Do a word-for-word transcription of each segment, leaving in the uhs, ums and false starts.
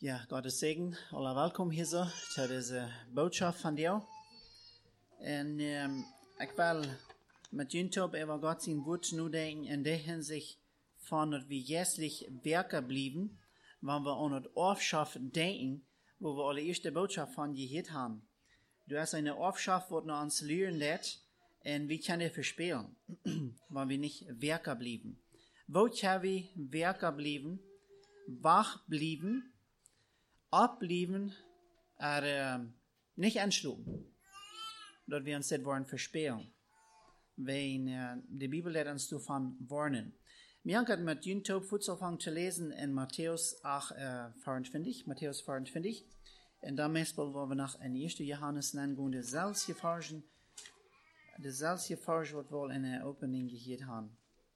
Ja, Gottes Segen. Alle welkom hier zo til deze boodschap van jou. En um, ik wil met jullie op over God zijn woord nu denken in de hinsicht van dat we jeslich werken blijven, wanneer we aan het afschaf denken, wo we allereerst de boodschap van gehoord hebben. Du hast eine afschaf wat naar ons leren dat en we kunnen verspelen, wanneer we niet werken blijven. Wo kunnen we werken blijven, wach blijven, abbleiben, er äh, nicht anschlugen, dass wir uns das wollen verspelen. Wenn äh, die Bibel lehrt uns davon warnen. Wir haben mit YouTube angefangen zu lesen in Matthäus acht, äh, vierundzwanzig, Matthäus vierundzwanzig. Und damals wollen wir nach in ersten Johannes nennen, das selbst erforschen, das selbst erforschen, was wir in der Opening gehört haben.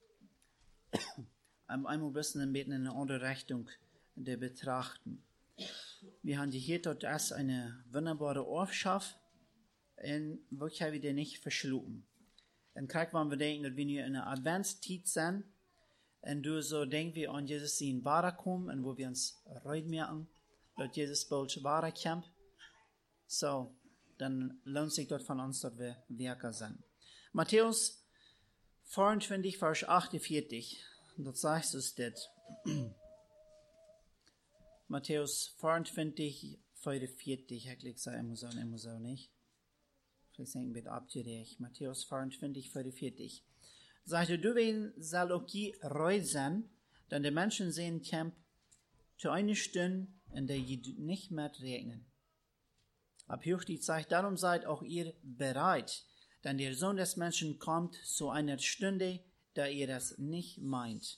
Einmal ein bisschen ein bisschen in eine andere Richtung der betrachten. Wir haben hier dort erst eine wunderbare Aufschaff, und wo können wir den nicht verschlucken. Und gerade wenn wir denken, dass wir in einer Adventszeit sind, und du so denken wir an Jesus in Wara kommen, und wo wir uns reut merken, dass Jesus bald Wara kommt, so, dann lohnt sich dort von uns, dass wir Werker sind. Matthäus vierundzwanzig, Vers achtundvierzig, dort sagt es das. Matthäus vierundzwanzig, vierundvierzig, ich sage immer so und immer so nicht. Vielleicht denken wir abgerecht. Matthäus vierundzwanzig, vierundvierzig. Sagte, du wen soll auch je reut sein, denn die Menschen sehen Camp zu einer Stunde, in der je nicht mehr regnen. Ab hier die Zeit, darum seid auch ihr bereit, denn der Sohn des Menschen kommt zu einer Stunde, da ihr das nicht meint.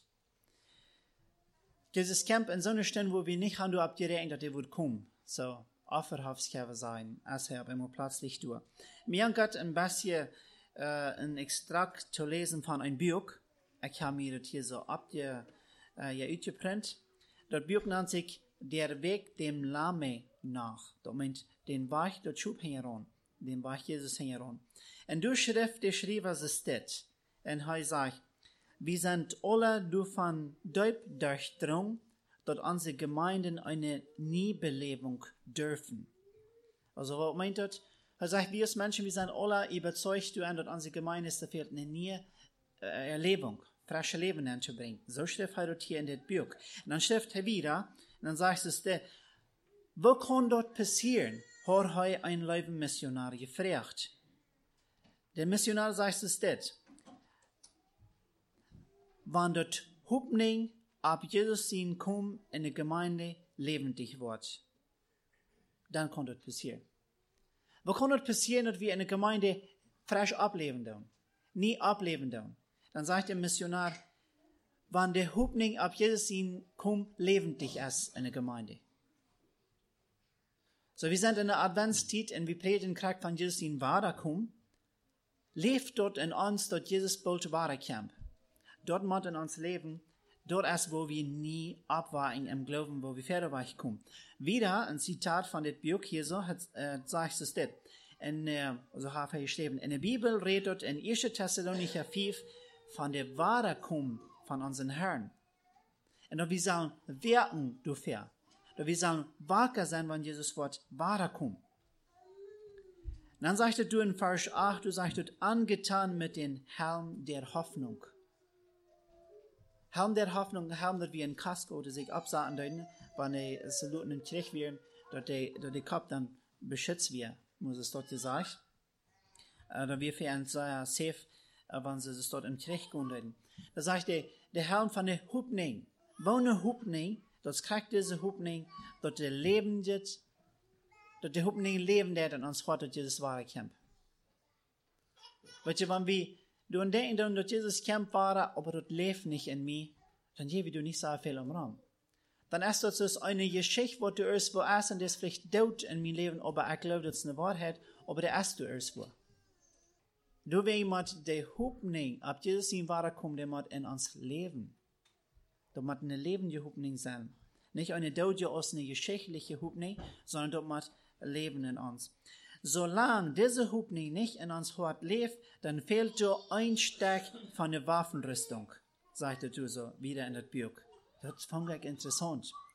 Dieses Camp in so einer Stunde, wo wir nicht haben, abgerechnet, dass er wird kommen. So, Offerhafskäfer sein, als er immer plötzlich durch. Mir hat ein bisschen äh, ein Extrakt zu lesen von einem Buch. Ich habe mir das hier so abge, äh, ja, ausgeprintet. Das Buch nennt sich Der Weg dem Lamme nach. Das meint den Weg der Schub heran, den Weg Jesus heran. Und durch Schrift, der schrieb, was es steht. Und er sagt, wir sind alle davon durchdrungen, dass unsere Gemeinden eine Niebelebung dürfen. Also, was meint das? Er sagt, wir als Menschen, wir sind alle überzeugt, dass unsere Gemeinde ist, da fehlt eine Nie-Erlebung, frische Leben anzubringen. So schreibt er hier in dem Buch. Und dann schreibt er wieder, und dann sagt es, wo kann dort passieren? Hat er ein Leben Missionar gefragt. Der Missionar sagt es das. Wenn das Hoffnung ab Jesus sein kommt in der Gemeinde lebendig wird, dann kann das passieren. Wo kann das passieren, dass wir in der Gemeinde frisch ableben dürfen? Nie ableben dürfen. Dann sagt der Missionar, wenn der Hoffnung ab Jesus sein kommt, lebendig ist in der Gemeinde. So, wir sind in der Adventszeit und wir predigen gerade von Jesus in Wara kommen. Lebt dort in uns, dass Jesus bald Wara kommt. Dort muss in uns leben, dort ist, wo wir nie abweichen im Glauben, wo wir vorwärts kommen. Wieder ein Zitat von dem Buch hier so, hat, äh, sagt es das. Und, äh, so habe ich geschrieben, in der Bibel redet in ersten Thessalonicher fünf von der Wiederkunft von unseren Herrn. Und dass wir sollen wirken dafür. Dass wir sollen wacker sein, wenn Jesus Wort wiederkommt. Dann sagst du in Vers acht, du sagst, angetan mit dem Helm der Hoffnung. Helm der Hoffnung, Helm, dass wir ein Kasko, das sich absagen dürfen, wenn die Saluten im Krieg werden, dass der Kopf dann beschützt wird, muss es dort gesagt. Äh, dass wir für uns sehr safe, äh, wenn sie es dort im Krieg gehen dürfen. Das heißt, der, der Helm von der Hoffnung. Wo eine Hoffnung, das kriegt diese Hoffnung, dass der Leben wird, dass der Hoffnung leben wird und uns Vater Jesus wahre Kampf. Weißt du, wenn wir du denken, dass Jesus kämpft war, aber das lebt nicht in mir, dann gebe du nicht so viel im Raum. Dann ist das so eine Geschichte, wo du erst wo ist, und das vielleicht tot in meinem Leben, aber ich glaube, das ist eine Wahrheit, aber der ist du erst wo. Du wenn jemand die Hoffnung, ab Jesus in Wara kommt, der muss in uns leben. Da muss eine lebende Hoffnung sein. Nicht eine tote aus einer geschichtlichen Hoffnung, sondern da muss Leben in uns. Solange diese Hoffnung nicht in uns Hort lebt, dann fehlt so ein Stück von der Waffenrüstung, sagte du so wieder in das Buch. Das fand ich interessant.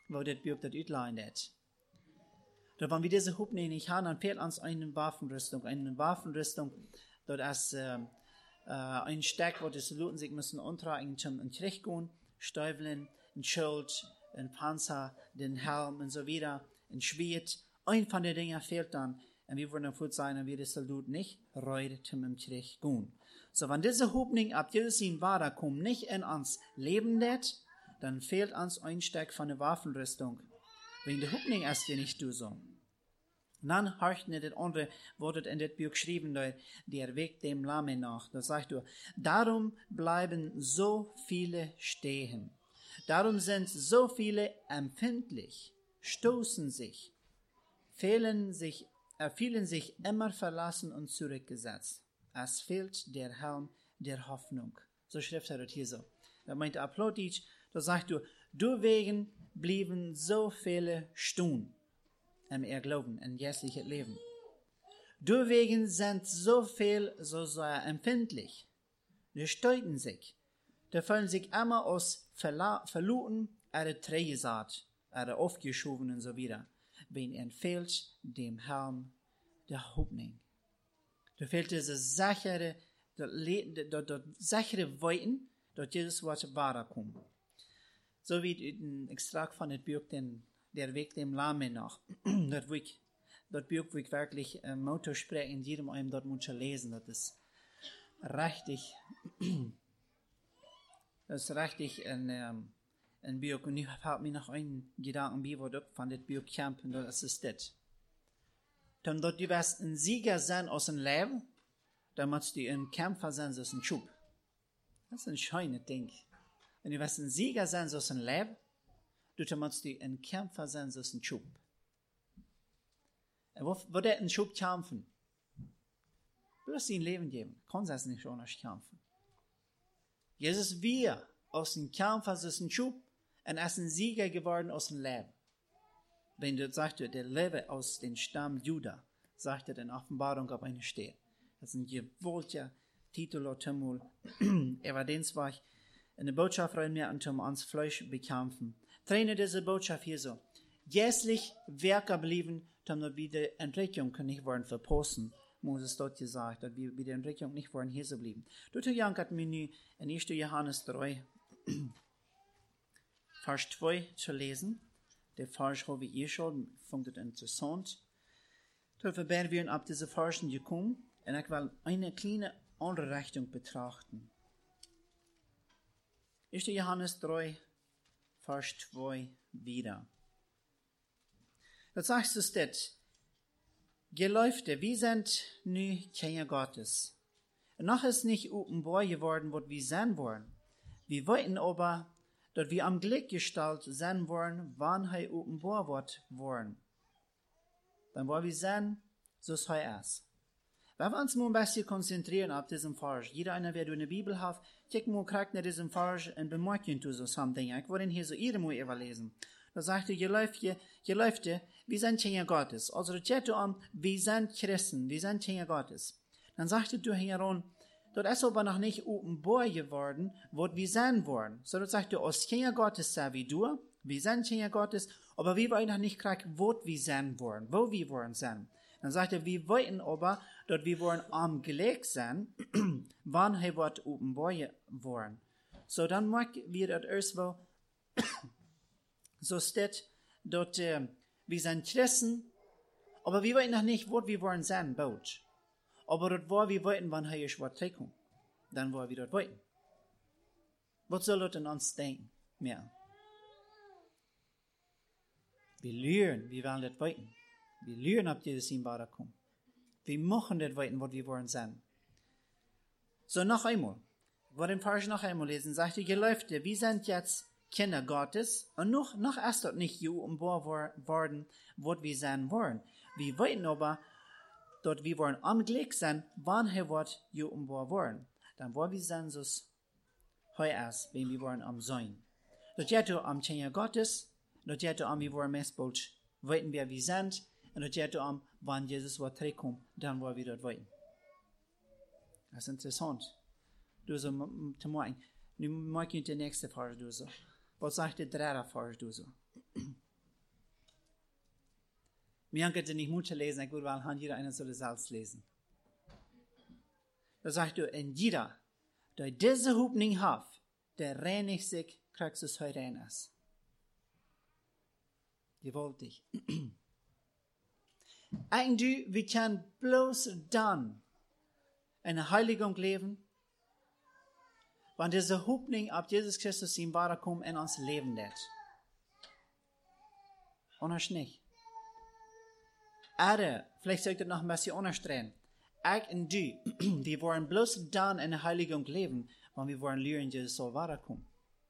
wo das Buch das utleitet. Da wenn wir diese Hoffnung nicht haben, dann fehlt uns eine Waffenrüstung. Eine Waffenrüstung, das ist äh, äh, ein Stück, wo die Soldaten sich müssen umtragen, zum in Krieg gehen, Stiefeln, ein Schild, ein Panzer, den Helm und so weiter, ein Schwert. Ein von den Dingen fehlt dann. Und wir wollen gut sein, und wir die Soldaten nicht reut zum im Krieg gehen. So, wenn diese Hoffnung ab Jesus in Wara kommt, nicht in uns leben wird, dann fehlt uns ein Stück von der Waffenrüstung. Wenn die Hoffnung ist, die nicht du so. Und dann hört nicht das andere, wurde in das Buch geschrieben, der Weg dem Lamme nach. Da sagt du, darum bleiben so viele stehen. Darum sind so viele empfindlich, stoßen sich, fehlen sich, äh, fühlen sich immer verlassen und zurückgesetzt. Es fehlt der Helm der Hoffnung. So schreibt er das hier so. Da meint Applauditsch, da sagt du, du wegen blieben so viele stehen im ihr Glauben, im jährlichen Leben. Du wegen sind so viel, so sehr empfindlich. Die steuten sich. Die fühlen sich immer aus verloren, oder trägesat, oder aufgeschoben und so weiter. Wenn ihnen fehlt dem Helm der Hoffnung. Da fehlt diese sichere, das sichere Weiten, dass Jesus Wort wahr kommt. So wie ein Extrakt von dem Buch, den, der Weg dem Lahmen nach. Das Buch, das Buch, wo ich wirklich äh, Motto spreche, in jedem einem dort muss lesen. Das ist richtig, das ist richtig ein, ähm, ein Buch. Und ich habe mir noch einen Gedanken bei, von dem Buch kämpfen, das ist das. Dann dort du wirst ein Sieger sein aus dem Leben, dann musst du ein Kämpfer sein aus dem Schub. Das ist ein schönes Ding. Wenn du wirst ein Sieger sein aus dem Leben, dann musst du ein Kämpfer sein aus dem Schub. Und wo, wo der ein Schub kämpfen? Du wirst ihm Leben geben. Kannst das nicht ohne kämpfen. Jesus wir aus dem Kämpfer aus dem Schub und er ist ein Sieger geworden aus dem Leben. Wenn du sagst, der lebe aus dem Stamm Juda, sagt er in Offenbarung auf eine Stelle. Das ist ein gewaltiger Titel oder Tumul. Evidenz war ich in der Botschaft rein mehr und um uns Fleisch bekämpfen. Traine diese Botschaft hier so. Jährlich Werke blieben, um wir wieder Entdeckung nicht wollen verposten. Moses dort gesagt, dass wir wieder Entdeckung nicht wollen hier so blieben. Dort hat mir nu in erster Johannes drei, Vers zwei zu lesen. Der Vers habe ich hier schon, findet interessant. Dafür werden wir ab diese Versen gekommen und ich will eine kleine andere Richtung betrachten. erster Johannes drei, Vers zwei wieder. Da sagst du das, Geläufte, wir sind nu Kinder Gottes. Noch ist nicht offenbar geworden, was wir sein wollen. Wir wollten aber, dass wir am Glück gestalt sein wollen, wann er offenbar wird wollen. Dann wollen wir sein, so es er ist. Wenn wir uns mal ein bisschen konzentrieren auf diesen Vers, jeder einer, wer du eine Bibel hat, check mal, kriegt nach diesem Vers ein Bemerkung zu so something. Ich wollte ihn hier so ihre mal überlesen. Da sagt er, ihr Läufte, ihr Läufte, wir sind Kinder Gottes. Also, das geht um, wir sind Christen, wir sind Kinder Gottes. Dann sagte du hieran, das ist aber noch nicht offenbar geworden, was wir sein wollen. So, das sagt du, aus Kinder Gottes sei wie du, wir sind Kinder Gottes, aber wir wollen noch nicht kriegen, was wir sein wollen, wo wir wollen sein. Dann sagt er, wir wollen aber, dass wir wollen am Gelegt sein, wann er wird offenbar wollen. So, dann mag wir das erst mal, so steht, dass äh, wir sind Christen, aber wir wollen noch nicht, was wir wollen sein, baut. Aber das war, wir wollten, wann er ist, was trinken. Dann wollen wir das wollten. Was soll das in uns denken? Mehr. Wir lernen, wir wollen das wollten. Wir lernen, ob Jesus in Bade kommt. Wir machen das wollten, was wir wollen sein. So, noch einmal. Ich wollte den Vers noch einmal lesen. Sagte, ihr Leute, wir sind jetzt Kinder Gottes und noch, noch ist das nicht offenbar worden, was wir sein wollen. Wir wollten aber, dass wir wollen am Glück sein, wann er wird offenbar wollen. Dann wollen wir sein, so es heu ist, wenn wir wollen am sein. Das geht am Kinder Gottes, das geht am, wir wollen Messbild, wollten wir, wir sind, und das geht am, wann Jesus wird zurückkommen, dann wollen wir das wollen. Das ist interessant. Du so, zu morgen. Nu mag ich den nächsten Vers, du so. Was sagt der dritte Vers, du so? Mir könnte nicht Mutter lesen, ich würde mal jeder einer soll es selbst lesen. Da sagt du, in jeder, der diese Hoffnung hat, der reinigt sich, kriegst du es heute rein ist. Gewaltig. Und du, wir können bloß dann in der Heiligung leben, wenn diese Hoffnung auf Jesus Christus in Wahre kommt in uns Leben wird. Anders nicht. Aber, vielleicht soll ich das noch ein bisschen unterstreichen. Ich und du, wir wollen bloß dann in der Heiligung leben, wenn wir wollen lernen, Jesus soll Wahre kommen.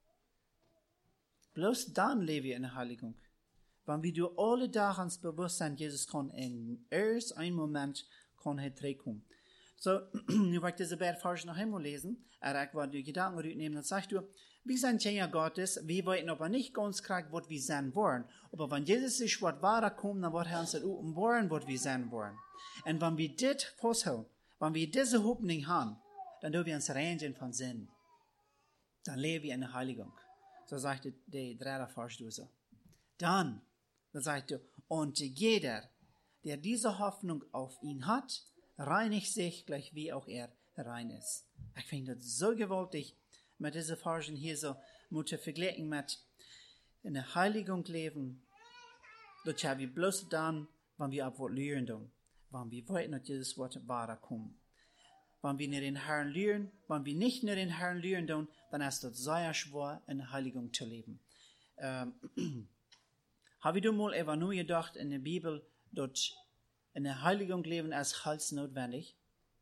Bloß dann leben wir in der Heiligung. Wenn wir durch alle Tage uns bewusst sind, Jesus kann in erst einen Moment kann er zurückkommen. So, nu werde ich diese beiden Verse noch einmal lesen. Er ich werde die Gedanken rücknehmen und sagt du, wir sind Kinder Gottes, wir wollen aber nicht ganz krank, was wir sein wollen. Aber wenn Jesus sich was wahrer kommt, dann wird er uns umbauen, was wir sein wollen. Und wenn wir das festhalten, wenn wir diese Hoffnung haben, dann dürfen wir uns reinigen von Sinn. Dann leben wir in der Heiligung. So sagt der dritte Vers so. Dann, dann sagt er, und jeder, der diese Hoffnung auf ihn hat, reinigt sich, gleich wie auch er rein ist. Ich finde das so gewaltig, mit diesen Versen hier so zu vergleichen mit in der Heiligung leben. Das haben wir bloß dann, wenn wir auf was lernen, wenn wir wollen, dass dieses Wort wahr kommt. Wenn wir nicht den Herrn lernen, wenn wir nicht nur den Herrn lernen, dann ist das sehr schwer, in der Heiligung zu leben. Ähm, habe ich mal einfach nur gedacht in der Bibel, dass in der Heiligung leben ist halt notwendig.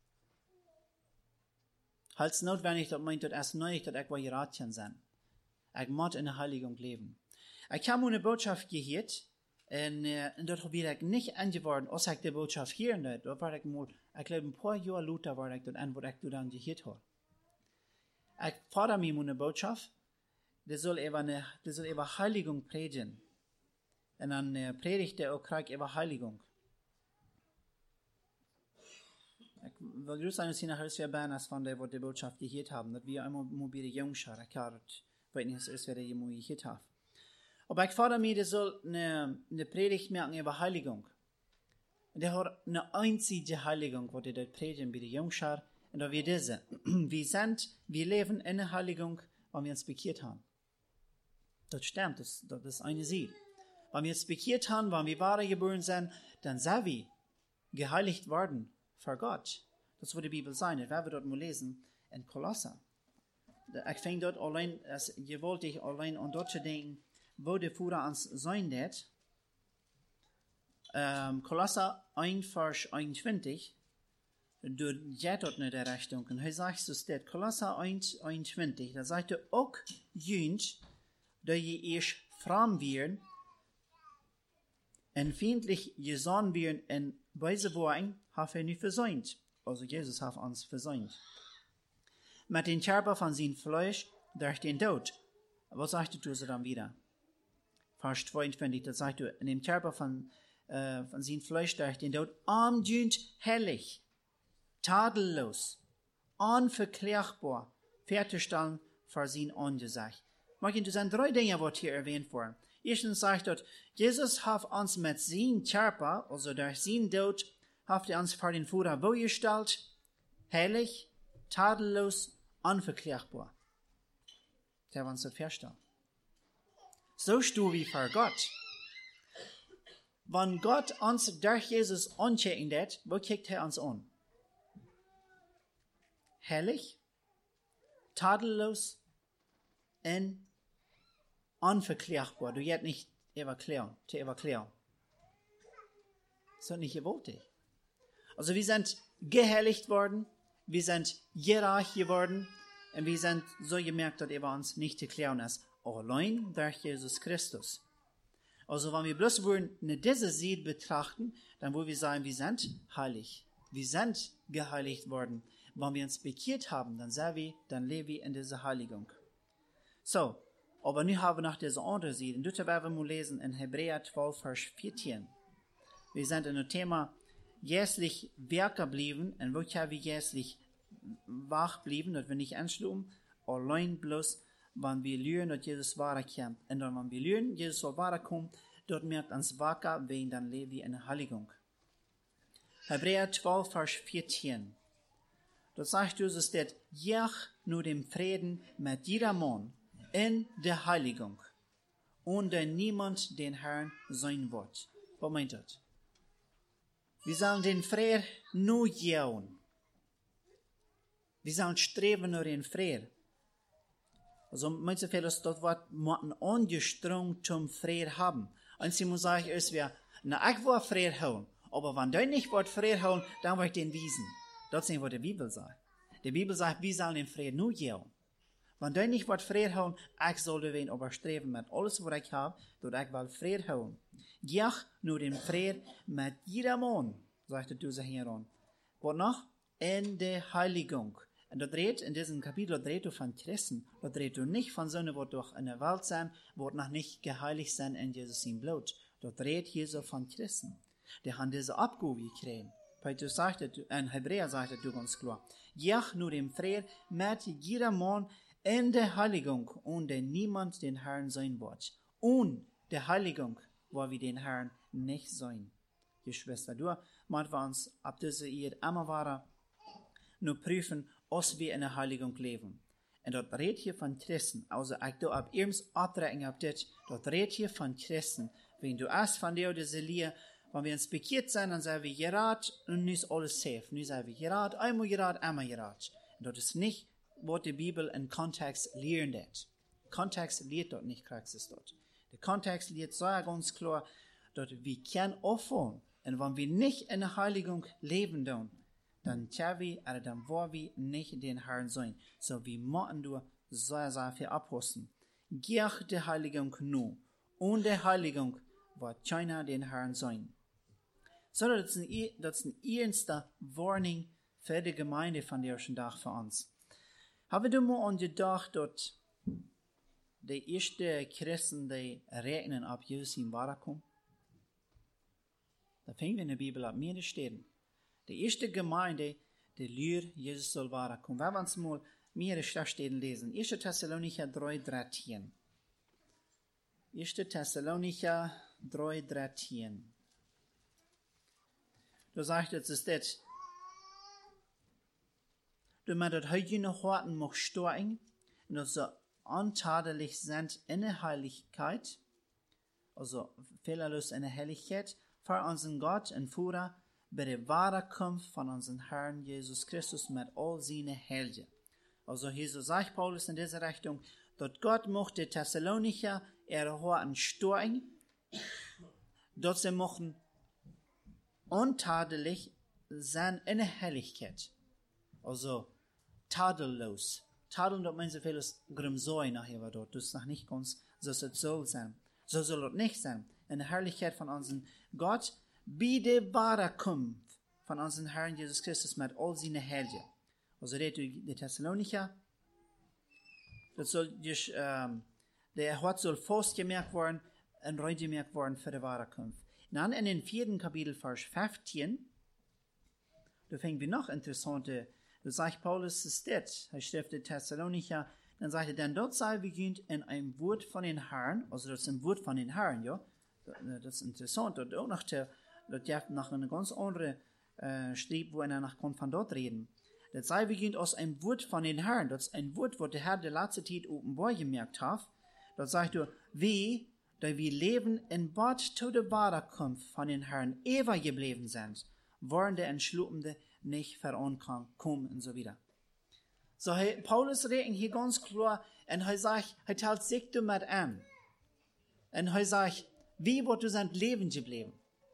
Halt notwendig, das meint, das ist nicht, dass ich bei Ratchen sein. Ich muss in der Heiligung leben. Ich habe eine Botschaft gehört, und, äh, und dort habe ich nicht angeworden, als ich die Botschaft hier und dort war ich mal, ich glaube, ein paar Jahre lauter war ich dort an, wo ich dann gehört habe. Ich fordere mir eine Botschaft, das soll über, eine, das soll über Heiligung predigen. Und dann äh, predigt er auch Krieg über Heiligung. Ich will grüßen uns hier nach Hause Bernas von der, wo die Botschaft gehört haben, dass wir einmal mobile Jungschar, ich habe weiß nicht, was ist, wer die jemand gehört hat. Aber ich fordere mir, das soll eine, eine Predigt merken über Heiligung. Und der hat eine einzige Heiligung, wo die dort predigen bei der Jungschar, und da wir diese. Wir sind, wir leben in der Heiligung, wenn wir uns bekehrt haben. Das stimmt, das, das ist eine Ziel. Wenn wir uns bekehrt haben, wenn wir wahre geboren sind, dann sind wir geheiligt worden für Gott. Das wird die Bibel sein. Das werden wir dort mal lesen in Kolosser. Ich fange dort allein, als gewaltig allein an dort zu denken, wo der Führer uns sein wird. Ähm, Kolosser eins, Vers einundzwanzig, du geht dort in der Richtung. Und er sagt so steht, Kolosser eins, einundzwanzig, da sagt er, auch jünt, da je erst fram werden, und feindlich gesonnen werden, und weise Worten, hat er nicht versäumt. Also Jesus hat uns versäumt. Mit den Körper von seinem Fleisch durch den Tod. Was sagt du so dann wieder? Vers zweiundzwanzig, da sagt du, in dem Körper von, äh, von seinem Fleisch durch den Tod, amdünd herrlich, tadellos, unverklärbar, fertigstellen für sein Angesicht. Martin, das sind drei Dinge, die hier erwähnt wurden. Erstens sagt dort, Jesus hat uns mit seinem Körper, also durch seinen Tod, hat er uns vor den Führer wohlgestellt, herrlich, tadellos, unverklärbar. Der war uns das verstehen. So stehen wir vor Gott. Wenn Gott uns durch Jesus anchecken wird, wo kickt er uns an? Herrlich, tadellos und unverklärbar. Du jetzt nicht erklären, zu erklären. So nicht gewollt. Also wir sind geherrlicht worden, wir sind gerecht geworden und wir sind so gemerkt, dass er uns nicht erklären ist. Allein durch Jesus Christus. Also wenn wir bloß wollen, diese Seite betrachten, dann wollen wir sagen, wir sind heilig. Wir sind geheiligt worden. Wenn wir uns bekehrt haben, dann sagen wir, dann leben wir in dieser Heiligung. So, aber nun haben wir noch diese andere Seite. Und das werden wir mal lesen in Hebräer zwölf, Vers vierzehn. Wir sind in dem Thema jährlich Werke blieben, und wo haben wir jährlich wach blieben, dass wir nicht anschlugen, allein bloß, wenn wir lernen, dass Jesus wahrer kommt. Und dann, wenn wir lernen, Jesus soll wahrer kommen, dort merkt uns wacker, wen dann lebt wie eine Heiligung. Hebräer zwölf, Vers vierzehn. Dort sagt Jesus, dass jach nur dem Frieden mit jedermann in der Heiligung, und der niemand den Herrn sein wird. Was meint das? Wir sollen den Frieden nur jauen. Wir sollen streben nach den Frieden. Also manche Fälle ist das Wort, man angestrengt zum Frieden haben. Und sie muss sagen, ist wir, na, ich will Frieden haben, aber wenn du nicht wollt Frieden haben, dann will ich den wiesen. Das ist, was die Bibel sagt. Die Bibel sagt, wir sollen den Frieden nur jauen. Wenn du nicht wollt Frieden haben, ich soll den überstreben mit alles, was ich habe, dass ich will Frieden haben. Jach nur den Frieden mit jedermann, sagte dieser Herr. Was noch? In der Heiligung. Und das redet in diesem Kapitel, das redet von Christen, das redet nicht von Söhnen, die durch in der Welt sind, die noch nicht geheiligt sind in Jesus im Blut. Das redet hier so von Christen. Die haben diese Abgabe gekriegt. Petrus sagte, in Hebräer sagte du ganz klar, jach nur dem Frieden mit jedermann in der Heiligung, und der niemand den Herrn sein wird. Und der Heiligung, wo wir den Herrn nicht sein. Geschwister, du, man wir uns ab dieser Ehe immer weiter nur prüfen, als wir in der Heiligung leben. Und dort redet hier von Christen, also ich do ab ihrens abtrekken ab dit, dort redet hier von Christen. Wenn du erst von der oder diese Lehre, wenn wir uns bekehrt sind, dann sagen wir gerat, und nun ist alles safe. Nun sagen wir gerat, einmal gerat, einmal gerat. Und das ist nicht, was die Bibel in Kontext lernt. Kontext lehrt dort nicht, Praxis dort. Der Kontext lehrt so ganz klar, dass wir können aufhören. Und wenn wir nicht in der Heiligung leben, dann, dann tja wir, oder dann wollen wir nicht den Herrn sein. So wir müssen nur so sehr viel abhusten. Geh der Heiligung nur. Und der Heiligung wird keiner den Herrn sein. So, das ist ein, das ist ein ernster Warning für die Gemeinde von der ersten Tag für uns. Haben wir mal an gedacht, dass die ersten Christen, die rechnen ab Jesus im Wiederkommen? Da fängt in der Bibel ab mir stehen. Die erste Gemeinde, die lehrt, Jesus soll wiederkommen. Wenn wir uns mal mehrere Stellen lesen. erster Thessalonicher drei, dreizehn. erster Thessalonicher drei, dreizehn. Da sagt es, ist das, du mit das heutigen Horten noch steuern, und dass sie untadelig sind in der Heiligkeit, also fehlerlos in der Heiligkeit, für unseren Gott und Führer, bei der Wiederkunft von unserem Herrn Jesus Christus mit all seinen Helden. Also hier so sagt Paulus in dieser Richtung, dass Gott mochte Thessalonicher ihre Horten steuern, dass sie mochten untadelig sein in der Helligkeit. Also tadellos. Tadeln, das meint so vieles Grimsoi nachher war dort. Das ist noch nicht ganz, so soll es soll sein. So soll es nicht sein. In der Herrlichkeit von unserem Gott, bei der Wiederkunft von unserem Herrn Jesus Christus mit all seinen Helden. Also die Thessalonicher, das soll just, ähm, der Hort soll festgemerkt werden und reingemerkt werden für die Wiederkunft. Dann in den vierten Kapitel, Vers fünfzehn, da fängt wir noch interessante, da sagt Paulus, es ist das, er schreibt die Thessalonicher, dann sagt er, denn dort sei beginnt in einem Wort von den Herrn, also das ist ein Wort von den Herrn, ja, das ist interessant, und auch noch der, das darf nach einer ganz anderen äh, Schrieb, wo er nach kommt von dort reden. Das sei beginnt aus einem Wort von den Herrn, das ist ein Wort, wo der Herr der letzte Zeit offenbar gemerkt hat, das sagt er, wie, da wir leben in Bad zu der Wiederkunft von den Herrn ewig geblieben sind, wollen der Entschlupende nicht verankommen und so wieder. So, hey, Paulus redet hier ganz klar, und er sagt, er teilt sich damit an. Und er sagt, wie wird du sein Leben geblieben?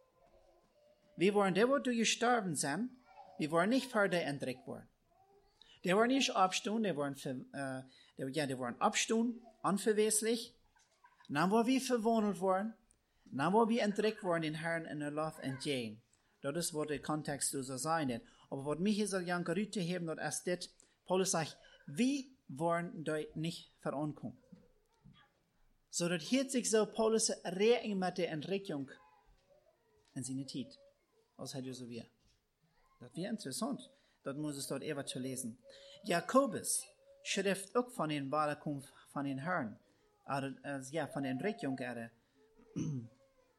Wir wollen, der wird du gestorben sein, wir wollen nicht für dich entdeckt worden. Der wollen nicht abstehen, der wollen, äh, der, ja, der wollen abstehen, unverweslich. Dann wollen wir verwandelt worden, dann wollen wir entdeckt worden, den Herrn in der Love entgegen. Das ist, was der Kontext so sein wird. Aber was mich hier so gerne gerührt haben, das ist das, Paulus sagt, wir wollen dort nicht verankommen. So, das hört sich so, Paulus redet mit der Entdeckung in seiner Zeit. Als hat er so wie. Das wäre interessant. Das muss es dort ever zu lesen. Jakobus schrift auch von den Wiederkunft von den Herrn. Also, ja, von der Entdeckung.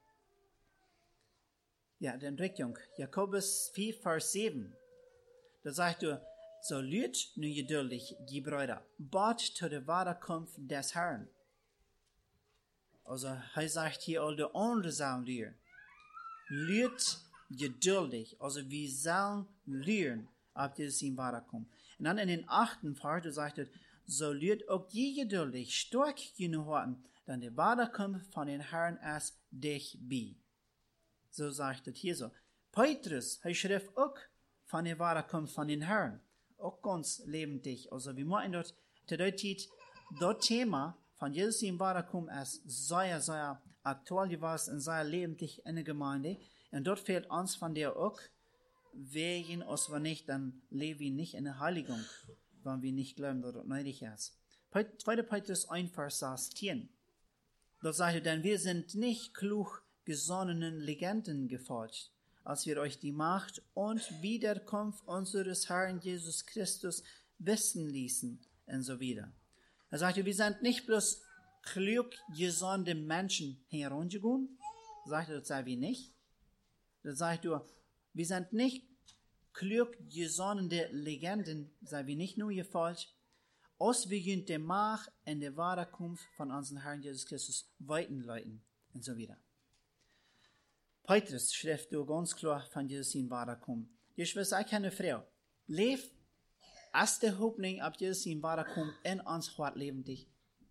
ja, die Entrückung. Jakobus vier, Vers sieben. Da sagt er, so lüt nu geduldig, die Brüder, bot zu der Wiederkunft des Herrn. Also, er sagt hier all die anderen sollen lernen. Lüt geduldig, also wir sollen lernen, ab Jesus in Wiederkunft. Und dann in den achten Vers, da sagt er, so lüt auch die geduldig, stark genug warten, dann die Wiederkunft von den Herrn es dich bei. So sagt er hier so. Petrus, er schrieb auch von der Wiederkunft von den Herrn. Auch ganz lebendig. Also wir meinen dort, zu der Zeit, das Thema von Jesus in Wiederkunft ist sehr, sehr aktuell gewesen und sehr lebendig in der Gemeinde. Und dort fehlt uns von der auch, wegen uns wir nicht, dann leben wir nicht in der Heiligung, wenn wir nicht glauben, dass das nötig ist. zweiter Petrus eins, Vers sechzehn. Dort sagt er, denn wir sind nicht klug gesonnenen Legenden gefolgt, als wir euch die Macht und Wiederkunft unseres Herrn Jesus Christus wissen ließen und so wieder. Er sagt, wir sind nicht bloß klug gesonnene Menschen herumgegangen, sagt er, das sei wir nicht. Das sagt er, wir sind nicht klug gesonnene Legenden, sei wir nicht nur gefolgt, aus wegen der Macht und der Wiederkunft von unserem Herrn Jesus Christus weiten Leuten und so wieder. Petrus schreibt du ganz klar von Jesus in Wiederkunft. Ich weiß, ich keine Frau. Lev als der Hoffnung ab Jesus in Wiederkunft in uns Hort lebendig.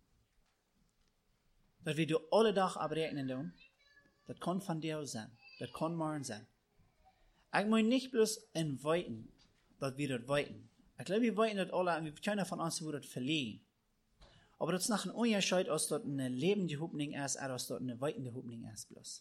Das wir du alle Tag abrechnen tun, das kann von dir sein. Das kann morgen sein. Ich meine nicht bloß in Weiten, dass wir das weiten. Ich glaube, wir weiten das alle, und wir keiner von uns würde das verlieren. Aber das ist nach einem Unterschied, als dort eine lebende Hoffnung ist, oder als dort eine weitende Hoffnung ist bloß.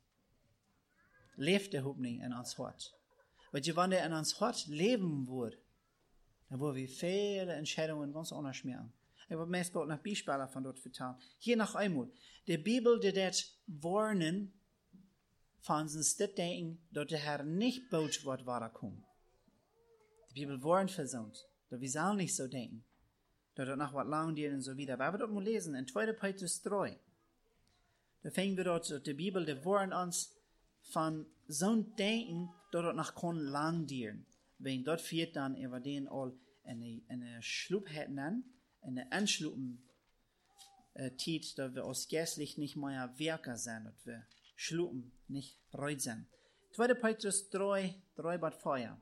Lebt der Hoffnung in uns Hort. Weil wenn der in uns Hort leben würde, dann würden wir viele Entscheidungen ganz anders machen. Ich habe meist bald nach Beispielen von dort vertan. Hier noch einmal. Die Bibel, die das warnen, von uns das denken, dass der Herr nicht bald wird wiederkommen. Die Bibel warnt für uns, dass wir sollen nicht so denken, dass das noch was lang geht und so wieder. Aber wir dort mal lesen, in zweiter Petrus drei. Da fängen wir dort, die Bibel, die warnt uns, von so ein Denken, dass das noch kann lang dienen. Wenn dort führt dann über den all eine, eine Schlup hätten, eine Anschluppen äh, Tiet, dass wir aus geistlich nicht mehr Werker sind, dass wir schluppen, nicht reut sind. zweiter Petrus drei, drei Bad Feuer.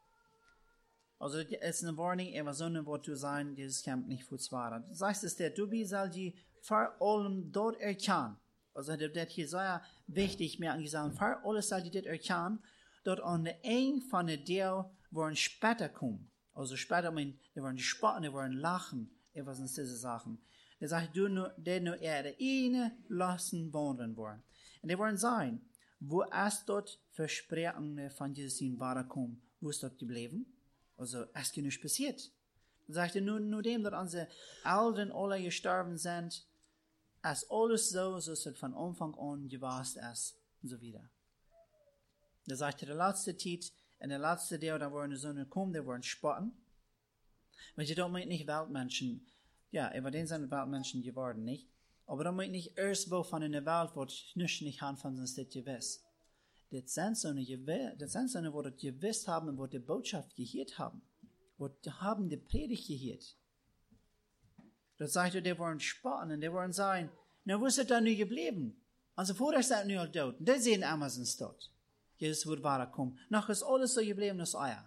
Also es ist eine Warnung, über so ein Wort zu sein, dieses Camp nicht für zwar. Das heißt es, der Dubi soll die vor allem dort erkennen. Also das hier sehr wichtig, mir angesagt, vor allem soll die das erkennen, dort an der ein von der der wollen später kommen. Also später, mein, die wollen spotten, die wollen lachen, etwas in diese Sachen. Der sagt, du nur, der nur er der eine lassen wandern wollen. Und die wollen sein, wo es dort Versprechungen von Jesus in Ware kommen, wo ist dort geblieben? Also es ist nicht passiert. Er sagte, nur, nur dem, dass unsere Eltern alle gestorben sind, es alles so, so es von Anfang an gewesen ist, und so wieder. Er sagte, der letzte Zeit, in der letzte Tag, da waren die Sonne gekommen, die waren spotten. Weil sie don't meint nicht Weltmenschen, ja, über den sind Weltmenschen geworden, nicht? Aber da meint nicht erst wo von in der Welt, wo nicht nicht haben von uns das gewiss. Das sind so eine, das sind so eine, wo das gewiss haben und wo die Botschaft gehört haben. Wo die haben die Predigt gehört. Das sagt er, die wollen spotten und die wollen sagen, na, wo ist das da nu geblieben? Also vorher sind nu all tot. Die sehen Amazons dort. Jesus wird wiederkommen. Noch ist alles so geblieben als euer.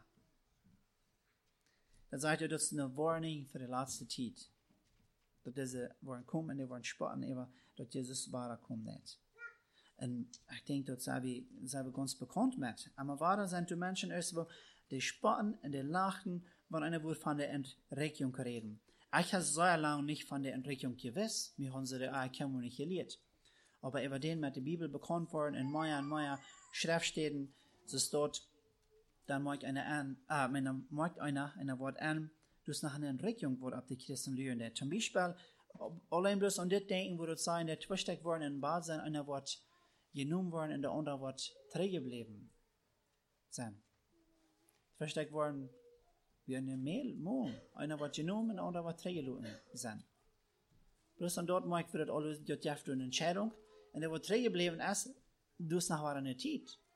Dann sagt er, das ist eine Warnung für die letzte Zeit. Dass diese wollen kommen und die wollen spotten, aber dass Jesus wiederkommen wird. Und ich denke, das sei wir, sei wir ganz bekannt mit. Aber wahr sind die Menschen erst, wo die spotten und die lachen, wenn einer wohl von der Entrückung reden. Ich habe sehr lange nicht von der Entrückung gewusst. Wir haben sie da auch nicht gelehrt. Aber über den mit der Bibel bekannt worden, in Meier und Meier Schriftstellen, so ist dort, dann mag einer an, ah, man mag einer, einer Wort an, du hast nach einer Entrückung, wo ab die Christen lernen. Zum Beispiel, allein bloß an das denken, wo das sein, der Twistag worden in Bad sein, einer Wort genommen worden, und der andere Wort träge geblieben sein. Twistag worden, wie eine Mehl, Mohn. Einer wird genommen, und der andere wird träge sein. Bloß an dort mag wir das alles, das jeft eine Entscheidung, und der wird träge geblieben ist, du hast nach war eine Zeit.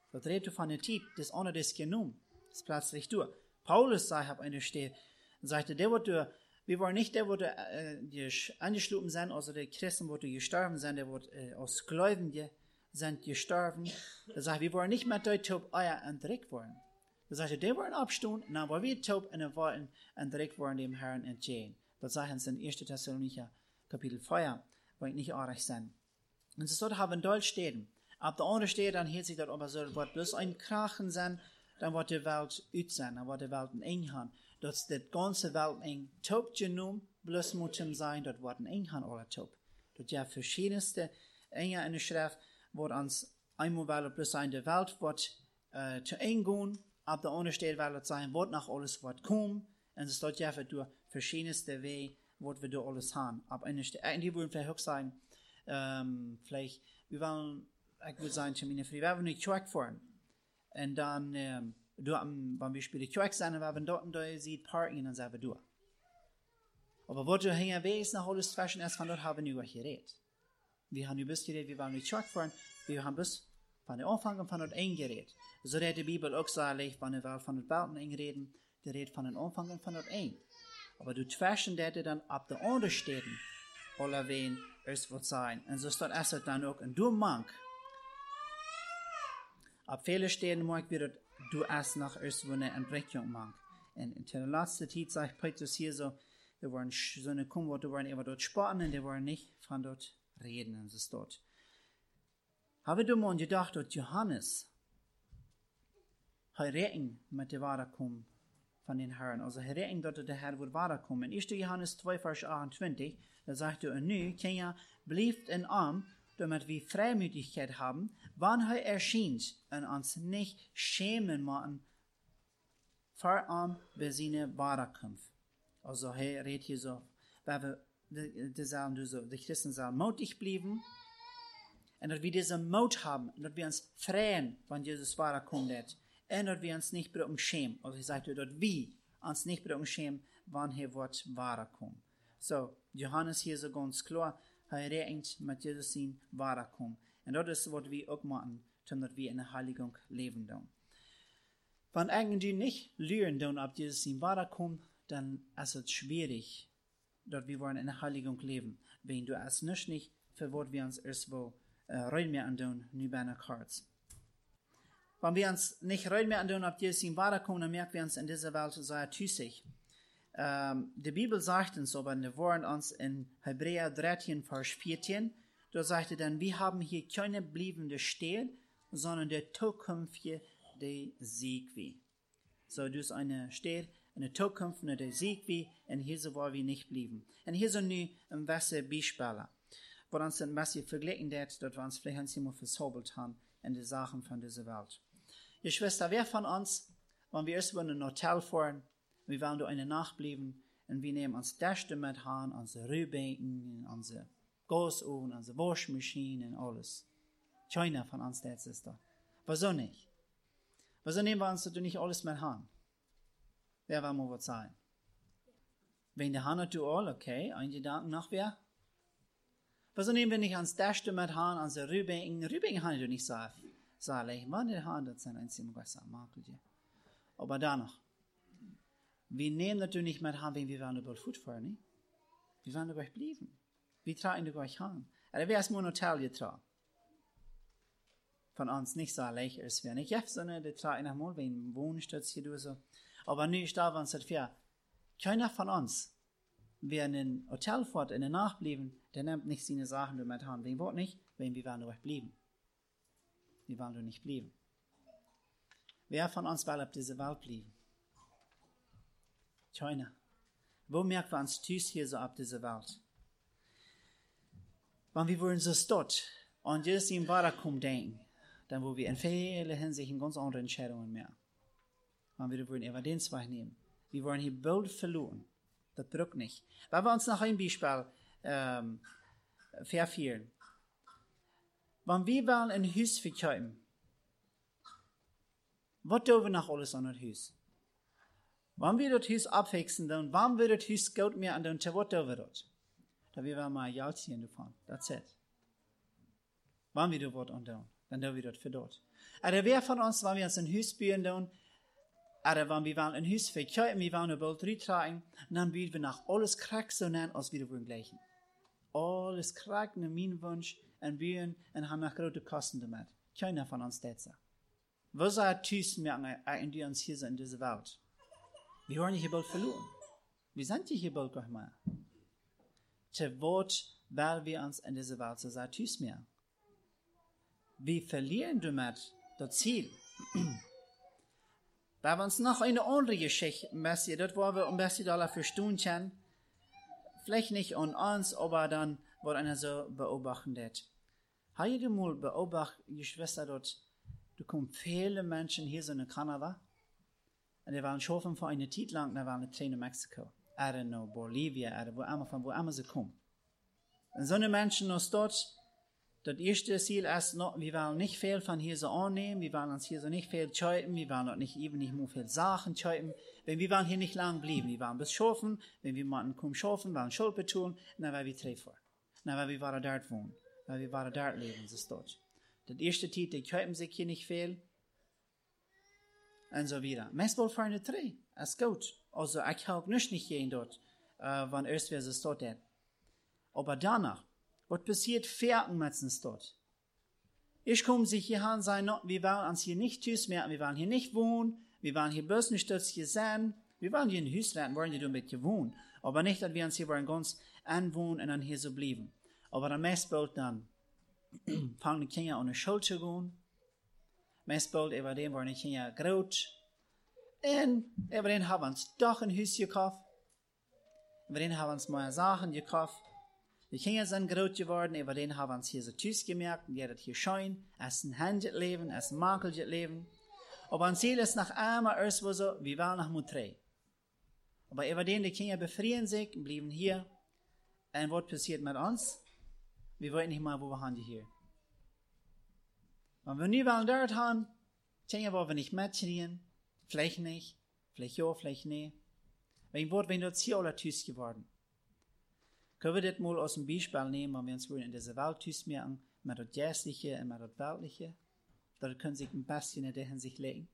Dat redt von der Zeit, das ohne das genommen. Das plötzlich durch. Paulus sagt auf einer Stelle, sagte, der wurde, wir wollen nicht, der wurde äh, angeschlagen sein, also der Christen wurde gestorben sein, der wurde äh, aus Gläubigen sind gestorben. Er sagt, wir wollen nicht mehr dort taub euer entdeckt worden. Er sagte, der wollen abstehen, na, weil wir taub und wollen entdeckt worden dem Herrn entgehen. Das sagt uns in ersten Thessalonicher Kapitel vier, weil ich nicht artig sein. Und so dort haben dort stehen. Ab der andere steht, dann hielt sich dort aber so, wird bloß ein Krachen sein, dann wird die Welt ut sein, dann wird die Welt in England. Das die ganze Welt eng taub genommen, bloß muss ihm sein, dort wird in England alle taub. Dort ja verschiedenste Enge in der Schrift, wo uns einmal weil bloß sein, die Welt wird äh, zu eng gehen, ab der andere steht, weil es sein wird nach alles wird kommen, und es dort ja für durch verschiedenste Wege, wo wir durch alles haben. Ab einer Stelle, äh, die würden vielleicht auch sein, ähm, vielleicht, wir wollen, ich würde sagen, zu meiner Frau, wir wollen nicht Track fahren. Und dann, ähm, dort, wenn wir später Track sind, wir wollen dort und da sieht parken, dann sind wir durch. Aber wo du hängen willst, nach alles zwischen erst von dort haben wir nicht geredet. Wir haben nicht bis geredet, wir wollen nicht Track fahren, wir haben bis von der Anfang von dort eingeredet. So redet die Bibel auch so, wenn wir von dort Bauten einreden, die redet von den Anfang von dort ein. Aber du zwischen der dann ab der anderen Städten, alle wen es wird sein. Und so steht es dann auch, und du mank, ab viele Städten mag wir du erst nach erst wo eine Entbrechung mank. Und in der letzten Zeit sagt Petrus hier so, wir wollen so eine kommen, wir wollen immer dort sparen, und wir wollen nicht von dort reden, und so ist dort. Habe du mal gedacht, dass Johannes hat reden mit der Wiederkunft von den Herren. Also er reden, dass der Herr wird wiederkommen. In ersten Johannes zwei, Vers achtundzwanzig, da sagt er, und nu, Kenia, bleibt in Arm, damit wir Freimütigkeit haben, wann er erscheint und uns nicht schämen machen, vor allem bei seiner Wiederkunft. Also er redet hier so, weil wir die, die, sagen, die, so, die Christen sagen, mutig bleiben, und dass wir diese Mut haben, und dass wir uns freuen, wenn Jesus wiederkommt, und dass wir uns nicht brauchen schämen. Also ich sagte, dass wir uns nicht brauchen schämen, wann er wird wiederkommen. So, Johannes hier so ganz klar, er redet mit Jesus sein wiederkommen. Und das ist, was wir auch machen, damit wir in der Heiligung leben. Wenn irgendwie nicht lernen, ob Jesus sein wiederkommt, dann ist es schwierig, dass wir wollen in der Heiligung leben. Wenn du es nicht, nicht für was wir uns erst wo rein mehr antun, nur bei einer Karte. Wenn wir uns nicht rein mehr antun, ob Jesus ihm weiterkommt, dann merken wir uns in dieser Welt sehr tüßig. Ähm, die Bibel sagt uns aber in den Worten uns in Hebräer dreizehn, Vers vierzehn, da sagt er dann, wir haben hier keine bleibende Stelle, sondern der zukünftige, der Sieg wie. So, das ist eine Stelle, eine Zukunft, der Sieg wie, und hier so wollen wir nicht bleiben. Und hier sind nun ein Wasser Beispiele, wo uns ein bisschen verglichen wird, dass wir uns vielleicht ein bisschen versobelt haben in die Sachen von dieser Welt. Ihr Schwester, wer von uns, wenn wir erst in ein Hotel fahren, wir wollen da eine Nacht bleiben, und wir nehmen uns Dächte mit haben, unsere Rührbänken, unsere Gasofen, unsere Waschmaschine und alles. Keiner von uns, der ist da. Wieso nicht? Wieso nehmen wir uns da nicht alles mit haben? Wer will mal was sagen? Wenn der Hand du all, okay, ein Gedanken nach wer? Wieso nehmen wir nicht ans Dächte mit haben, unsere Rührbänken? Rührbänken haben wir nicht so leicht. Man, der Hand, das sind ein ziemlich besser, Makel dir. Aber danach. Wir nehmen natürlich nicht mit haben, wenn wir wollen über Food fahren, nicht? Wir wollen dabei bleiben. Wir tragen die euch an. Aber wer ist Monotel getragen? Von uns nicht so leicht als wir nicht. Ja, sondern die tragen nach mal, wenn Wohnsitz hier so. Aber nicht da, wenn es halt für keiner von uns, wer in ein Hotel fährt, in der Nacht bleiben, der nimmt nicht seine Sachen damit haben. Wen wollt nicht? Wenn wir wollen dabei bleiben. Wir wollen doch nicht bleiben. Wer von uns will auf dieser Welt bleiben? Keiner. Wo merken wir uns tüß hier so auf dieser Welt? Wenn wir wollen so dort und Jesus ihm weiterkommen denken, dann wo wir in vielen Hinsichten ganz andere Entscheidungen mehr. Wenn wir wollen über den zwei nehmen. Wir wollen hier Bild verloren. Das drückt nicht. Weil wir uns noch ein Beispiel ähm, verführen. Wenn wir wollen ein Haus verkaufen, was tun wir noch alles an das Haus? Wenn wir das Haus abwechseln, dann wann wir das Haus Geld mehr an den was tun wir dort? Da wir mal Geld ziehen davon. That's it. Wann wir das Wort an tun? dann tun wir das für dort. Aber wer von uns, wenn wir uns ein Haus bauen tun, oder wenn wir wollen ein Haus verkaufen, wir wollen ein Bild reintragen, dann würden wir nach alles krack so nennen, als wir wollen gleichen. Alles krack, nach meinem Wunsch, und bauen, und haben noch große Kosten damit. Keiner von uns das. Was er tust mir in die uns hier sind in dieser Welt? Wir haben hier Bild verloren. Wir sind hier Bild gar mehr. Zu Wort, weil wir uns in dieser Welt so sehr tust mir. Wir verlieren damit das Ziel. Weil wir uns noch eine andere Geschichte messen, das wo wir ein bisschen da verstehen können, vielleicht nicht an uns, aber dann wird einer so beobachten. Habe ich mal beobachtet, Geschwister, dort, da kommen viele Menschen hier so in Kanada, und die waren schon für eine Zeit lang, da waren die in Mexiko, oder in Bolivia, oder wo immer, von wo immer sie kommen. Und so eine Menschen aus dort, das erste Ziel ist noch, wir wollen nicht viel von hier so annehmen, wir wollen uns hier so nicht viel schäupen, wir wollen auch nicht eben nicht mehr viel Sachen schäupen, wenn wir wollen hier nicht lang bleiben, wir wollen bis schaffen, wenn wir mal kommen schaffen, wollen Schuld betun, dann werden wir treffen. Dann werden wir weiter dort wohnen, weil wir weiter dort leben, das ist dort. Das erste Titel, die schäupen sich hier nicht viel, und so wieder. Meistens für eine drei, ist gut. Also ich habe nicht nicht jeden dort, äh, wann erst wir es dort hat. Aber danach, was passiert, Ferken mit uns dort. Ich komme sich hier an und sagen, wir wollen uns hier nicht tschüss mehr, wir wollen hier nicht wohnen, wir wollen hier bloß nicht dort hier sein, wir wollen hier in Haus retten, wollen hier damit hier wohnen, aber nicht, dass wir uns hier wollen ganz anwohnen und dann hier so bleiben. Aber dann meist bald dann fangen die Kinder an die Schule zu gehen, meist bald über dem waren die Kinder groß, und über den haben wir uns doch ein Haus gekauft, über den haben wir uns neue Sachen gekauft. Die Kinder sind groß geworden, über den haben wir uns hier so tschüss gemerkt, und die hat hier schein, es ist ein Handel Leben, es ist ein Makel Leben. Aber ein Ziel ist nach einmal erst wo so, wir wollen nach Mutrei. Aber über den die Kinder befreien sich und bleiben hier. Und was passiert mit uns? Wir wollen nicht mal, wo wir haben die hier. Wenn wir nie wollen dort haben, Kinder wollen wir nicht mitschreien, vielleicht nicht, vielleicht ja, vielleicht nicht. Wegen Wort, wenn dort hier alle tschüss geworden. Können wir das mal aus dem Beispiel nehmen, wenn wir uns in dieser Welt tüßmerken, mit das Geistliche und mit das Weltliche? Da können sich ein bisschen in der Hinsicht legen.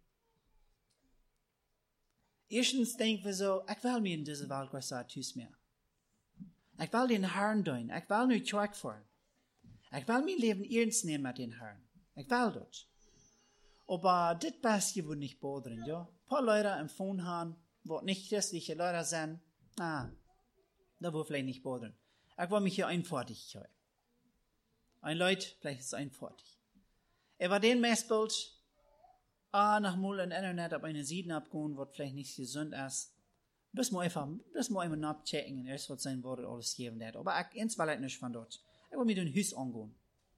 Erstens denken wir so, ich will mir in dieser Welt was sagen, tüßmerken. Ich will den Herrn tun, ich will nicht zurückfahren. Ich will mein Leben ernst nehmen mit den Herrn. Ich will das. Aber das bisschen wird nicht bothern, ja? Ein paar Leute empfohlen haben, die nicht christliche Leute sind, ah, das wird vielleicht nicht bothern. Ich will mich hier einfertig hören. Ein Leut, vielleicht ist es einfertig. Aber den Messbild, ah, nach mal im Internet auf eine Seite abgehen, was vielleicht nicht gesund ist, bis mal einfach, bis mal einmal nachchecken und erst was sein Wort alles geben wird. Aber ich, eins will ich nicht von dort. Ich will mir den Haus angehen.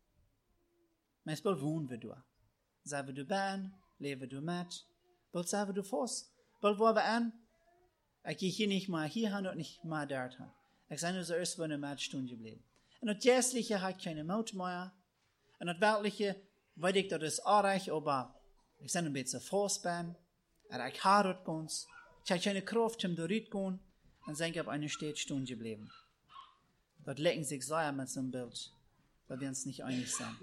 Messbild wohnen wir da. Sagen wir du Bahn, leben du mit, bald sagen wir du Fuß, bald wollen wir an. Ich gehe hier nicht mal hier hin und nicht mal dort hin. Ich sei nur so erst, wenn eine Matstunde geblieben. Und das Geistliche hat keine Maut mehr. Und das Weltliche, weiß ich, das ist auch reich, aber ich sei ein bisschen Fußbein. Und ich habe das ganz. Ich habe keine Kraft, um dort zu gehen. Und sind ich auf eine Stunde geblieben. Dort lecken sich sehr mit so einem Bild, weil wir uns nicht einig sind.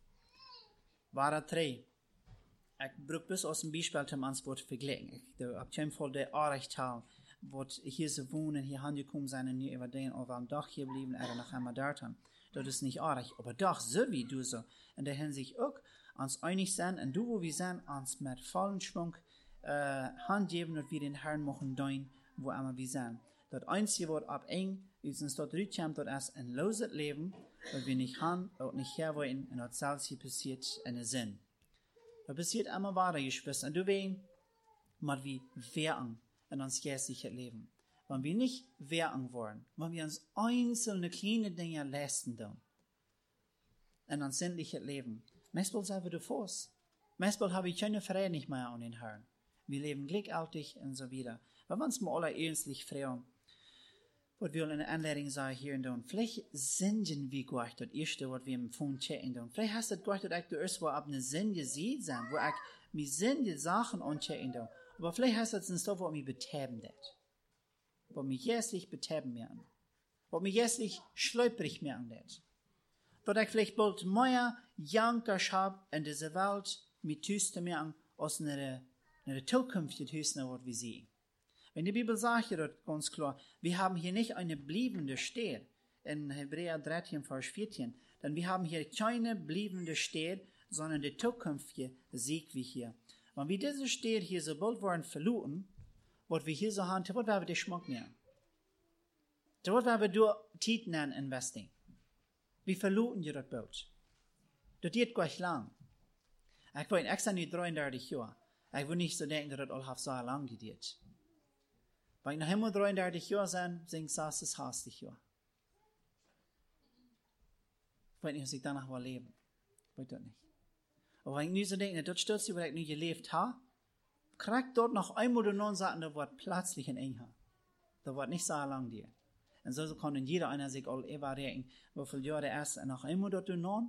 Wahre drei. Ich brauche bis aus dem Beispiel zum Antwort vergleichen. Ich habe kein voll der Anrecht, wat hier so wohnen, hier angekommen sein und über den oder am Dach hier blieben oder nach einmal dort haben. Das ist nicht arg, aber doch, so wie du so, in der Hinsicht auch uns einig sein und du, wo wir sind, uns mit vollen Schwung äh, Hand geben und wir den Herrn machen dein, wo immer wir sind. Das einzige Wort ab eng, ist uns dort rüberkommt, das ist ein loses Leben, weil wir nicht haben und nicht her wollen und das selbst hier passiert in der Sinn. Das passiert immer weiter, Geschwister, und du weißt, mal wie wehren in uns geistliches Leben. Wenn wir nicht wehren wollen, wenn wir uns einzelne kleine Dinge leisten tun, in uns sinnliches Leben, manchmal sind wir davor. Manchmal habe ich keine Freude nicht mehr an den Herrn. Wir leben glücklich und so wieder. Wenn wir uns mal alle ernstlich fragen, was wir in der Anleitung sagen hier und da, vielleicht singen wir Gott das erste, was wir im Phone checken tun. Vielleicht hast du Gott, dass ich zuerst wo ab eine Sinn gesehen sein, wo ich mir sinnliche Sachen anchecken tun. Aber vielleicht heißt das nicht so, was mich betäben wird. Was mich jährlich betäben werden. Was mich jährlich schleuprig werden wird. Dass ich vielleicht bald mehr jankerschap in deze Welt mit thuis te maken als naar de, naar de Zukunft het huis naar wat we zien. Wenn die Bibel sagt hier ganz klar, wir haben hier nicht eine bleibende Stadt, in Hebräer dreizehn, Vers vierzehn, denn wir haben hier keine bleibende Stadt, sondern die zukünftige Sieg wie hier. Wenn wir diese Stadt hier so bald wollen verloren, was wir hier so haben, was werden wir die Schmuck mehr? Was werden wir durch Zeit investieren? Wir verloren hier das Bild. Das geht gleich lang. Ich bin extra nicht dreiunddreißig Jahre. Ich will nicht so denken, dass das all so lang geht. Wenn ich noch immer dreiunddreißig Jahre bin, sind es achtzig Jahre. Ich weiß nicht, ob ich danach will leben. Ich weiß das nicht. Aber wenn ich nicht so denke, das stürzt, weil ich nicht gelebt habe, kriegt dort noch einmal oder noch sagen, das wird plötzlich in eng. Das wird nicht so lang dir. Und so kann jeder einer sich all evaluieren, wie viele Jahre er ist, und noch einmal dort noch.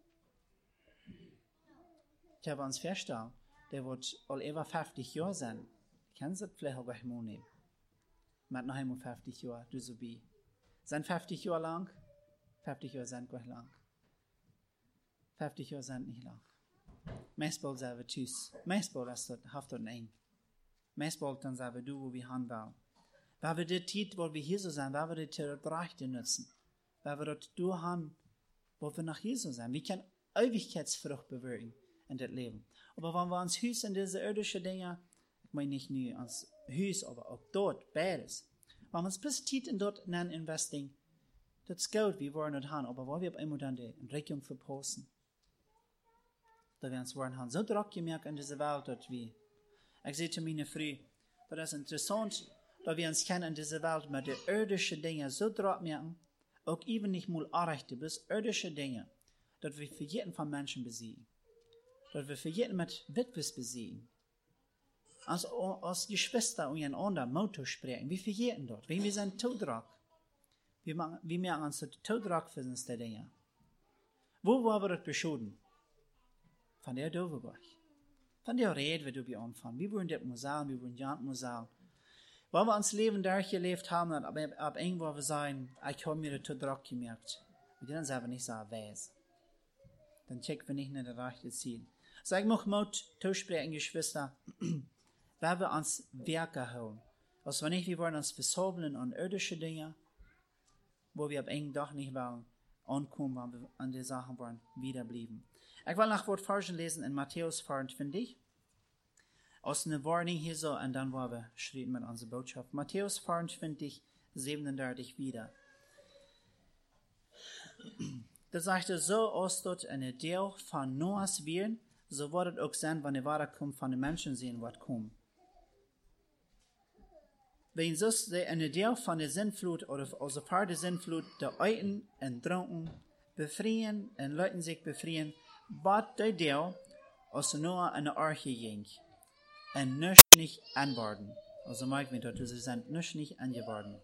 Ich habe uns festgestellt, der wird all über fünfzig Jahre sein. Ich kann es vielleicht auch mal nehmen. Mit noch einmal fünfzig Jahre, du so wie. Sind fünfzig Jahre lang? fünfzig Jahre sind gleich lang. fünfzig Jahre sind nicht lang. Meestal zijn we thuis. Meestal is dat, haft dat eng. Meestal dan zijn we doen wat we gaan wel. Waar we de tijd, waar we hier zo zijn, waar we de tijd rechten nutzen. Waar we dat doorgaan, waar we nach hier zo zijn. We kunnen Ewigkeitsvrucht bewirken in dit leven. Aber wenn wir uns Huis in diese irdische Dinge, ich meine nicht nur ans Huis, aber auch dort, beides. Wenn wir uns bis Zeit in dort investieren, das ist gut, wir wollen das haben, aber wenn wir auf einmal dann die Entwicklung verpassen, da wir uns wollen haben, so Druck gemerkt in dieser Welt, dass wir, ich sehe zu meiner Frau, das ist interessant, dass wir uns kennen in dieser Welt mit den irdischen Dingen so Druck merken, auch eben nicht mal Anrechte, bis irdische Dinge, dass wir für jeden von Menschen besiegen. Dass wir für jeden mit Witwes besiegen. Als, als Geschwister und einander Motto sprechen, wie für jeden dort, wenn wir sind Todrock. Wir, wir merken uns das Todrock für uns der Dinge. Wo wollen wir das beschoden? Von der Doverburg. Von der Rede, wie du bei anfangen. Wir wollen das Museum, wir wollen das Museum. Weil wir uns Leben durchgelebt haben, und ab, ab irgendwo wir sagen, ich habe mir das Todrock gemerkt. Wir dann selber nicht so weiß. Dann checken wir nicht in der rechten Ziel. So, ich möchte mal zusprechen, Geschwister, weil wir uns Werke holen. Also wenn nicht, wir wollen uns versobeln an irdische Dinge, wo wir ab einem doch nicht wollen, ankommen, wenn wir an die Sachen wollen, wiederbleiben. Ich will nach Wort Versen lesen in Matthäus vierundzwanzig. Aus einer Warnung hier so, und dann wollen wir schreiben mit unserer Botschaft. Matthäus vierundzwanzig, siebenunddreißig wieder. Da sagt er, so aus dort eine Deel von Noahs Vieren, so wird es auch sein, wenn die Wiederkunft von den Menschen sehen wird kommen. Wenn so eine Deel von der Sintflut oder also vor der Sintflut der Euten und Trunken befreien und Leuten sich befreien, wird der Deel aus Noah eine Arche ging und nicht nicht anworden. Also mag ich dort, sie sind nicht nicht angeworden.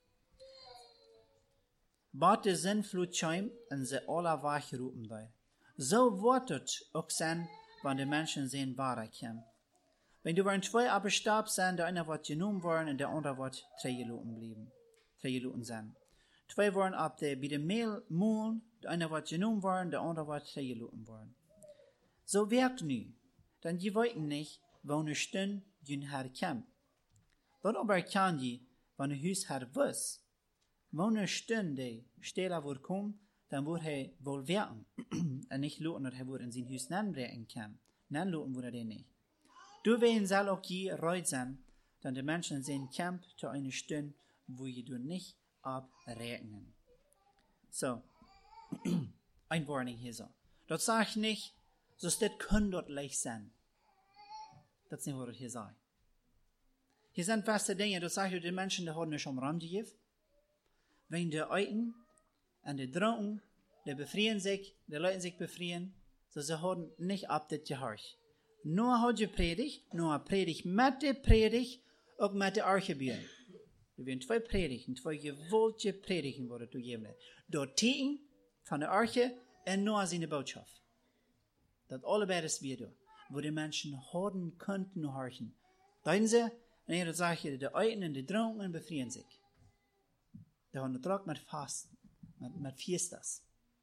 Bat de Sintflut scheim und sie alle wachrufen da. So wird es auch sein, wenn die Menschen sehen, wahre kommen. Wenn du waren zwei aber starb sein, der eine wird genommen worden und der andere wird drei Minuten bleiben. Drei Minuten sein. Zwei waren ab der, bei dem Mehl, Mohn, der eine wird genommen worden, der andere wird drei Minuten worden. So wirkt nu, denn die wollten nicht, wo eine Stunde den Herr kommt. Dort aber kann die, wenn ein Haus Herr wusste, wo eine Stunde Stelle wird kommen, dann wird er wohl wirken. Und nicht lassen, dass er wohl in sein Haus nanbringen kann. Dann lassen wird er den nicht. Du werden soll auch je reut sein, denn die Menschen sehen Camp zu einer Stunde, wo je du nicht abrechnen. So, ein Warning hier so. Das sage ich nicht, so das kann dort leicht sein. Das ist nicht, was ich hier sage. Hier sind feste Dinge, das sage ich den Menschen, die haben nicht am Rand gegeben. Wenn die Euten und die Drogen, die befreien sich, die Leute sich befreien, so sie haben nicht ab das gehorcht. Nur hat die Predigt, nur Predigt mit der Predigt, auch mit der Archebühne. Wir werden zwei Predigten, zwei gewollte Predigten wurde du geben. Dort Tieten von der Arche und nur seine Botschaft. Das alle beides wir do, wo die Menschen hören könnten und horchen. Deuten sie, und das sage ich, die Euten und die Drogen befreien sich. Die haben Druck mit Fasten, mit, mit Fiestas.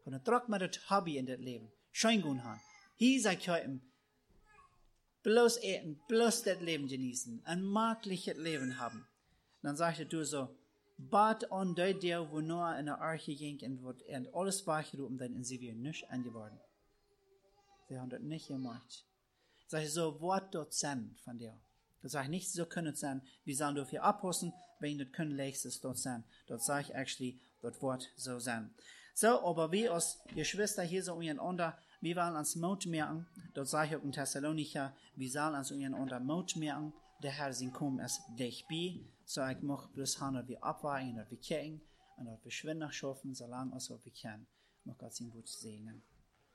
Und dann tragt man das Hobby in das Leben. Schön gut haben. Hier sagt heute, bloß eten, bloß das Leben genießen, ein markliches Leben haben. Dann sagte du so, bat an die Deel, wo Noah in der Arche ging und wird und alles wachgerufen, dann sind wir nicht angeworden. Sie haben das nicht gemacht. Sag ich so, Wort dort sein von dir. Das sage ich nicht, so können es sein, wir sollen dafür abhusten, wenn das können nächstes dort sein. Dort sage ich actually, dort Wort so sein. So, aber wir als Geschwister hier so untereinander, wir wollen uns Mut merken, dort sage ich auch in Thessalonicher, wir sollen uns untereinander Mut merken, der Herr sein Kommen ist gleich bei, so ich möchte bloß haben, dass wir abwarten, dass wir kicken, und dass wir schwindig schaffen, solange als wir können. Möchte Gott sein Wort segnen.